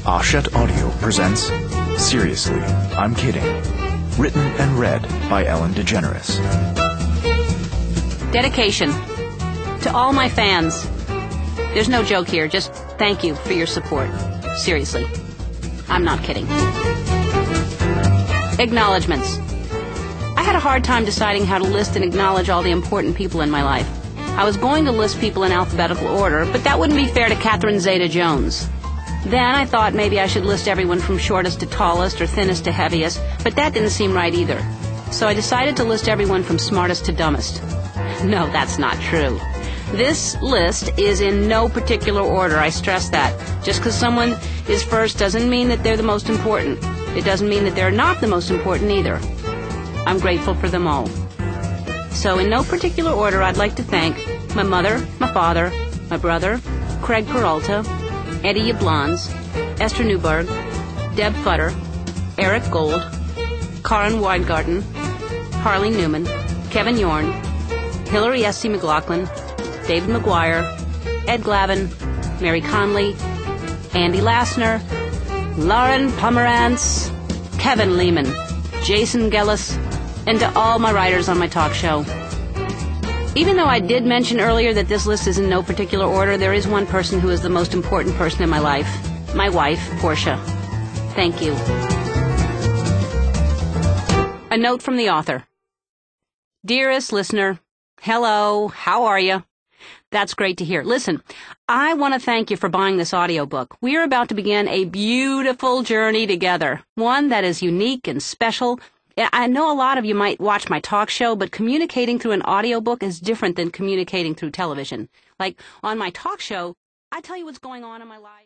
Hachette Audio presents Seriously, I'm Kidding. Written and read by Ellen DeGeneres. Dedication. To all my fans. There's no joke here, just thank you for your support. Seriously. I'm not kidding. Acknowledgements. I had a hard time deciding how to list and acknowledge all the important people in my life. I was going to list people in alphabetical order, but that wouldn't be fair to Catherine Zeta-Jones. Then I thought maybe I should list everyone from shortest to tallest or thinnest to heaviest, but that didn't seem right either. So I decided to list everyone from smartest to dumbest. No, that's not true. This list is in no particular order, I stress that. Just because someone is first doesn't mean that they're the most important. It doesn't mean that they're not the most important either. I'm grateful for them all. So in no particular order, I'd like to thank my mother, my father, my brother, Craig Peralta, Eddie Yablans, Esther Newberg, Deb Futter, Eric Gold, Karen Weingarten, Harley Newman, Kevin Yorn, Hillary S.C. McLaughlin, David McGuire, Ed Glavin, Mary Conley, Andy Lassner, Lauren Pomerantz, Kevin Lehman, Jason Gellis, and to all my writers on my talk show. Even though I did mention earlier that this list is in no particular order, there is one person who is the most important person in my life. My wife, Portia. Thank you. A note from the author. Dearest listener, hello, how are you? That's great to hear. Listen, I want to thank you for buying this audiobook. We are about to begin a beautiful journey together, one that is unique and special. I know a lot of you might watch my talk show, but communicating through an audiobook is different than communicating through television. Like, on my talk show, I tell you what's going on in my life.